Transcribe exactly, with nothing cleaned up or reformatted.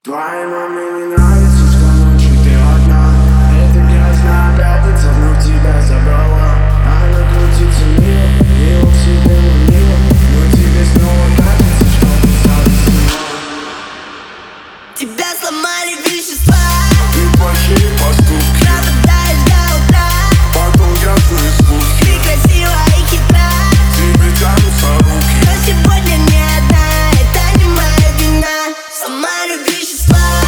Твоей маме не нравится, что ночью ты одна. Эта грязная пятница вновь тебя забрала. Она крутится мимо, его к себе манила, но тебе снова кажется, что ты зависла. Тебя сломали вещества, И плохие поступки, пропадаешь до утра. потом грязные слухи. Ты красива и хитра, Тебе тянутся руки, но сегодня не одна. Это не моя вина. Сломали вещества.